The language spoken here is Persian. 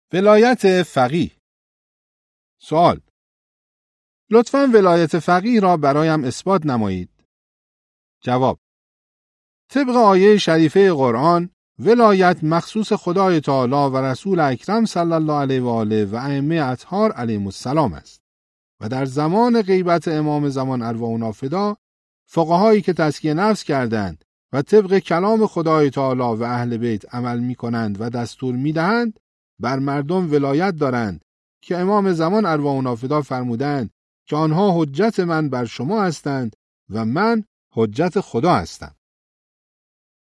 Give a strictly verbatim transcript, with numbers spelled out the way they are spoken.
ولایت فقیه. سوال: لطفاً ولایت فقیه را برایم اثبات نمایید. جواب: طبق آیه شریفه قرآن، ولایت مخصوص خدای تعالی و رسول اکرم صلی الله علیه و آله و ائمه اطهار علیهم السلام است و در زمان غیبت امام زمان ارواحنا فدا، فقهایی که تزکیه نفس کردند و طبق کلام خدای تعالی و اهل بیت عمل می کنند و دستور می دهند، بر مردم ولایت دارند که امام زمان ارواحنا فدا فرمودند که آنها حجت من بر شما هستند و من حجت خدا هستم.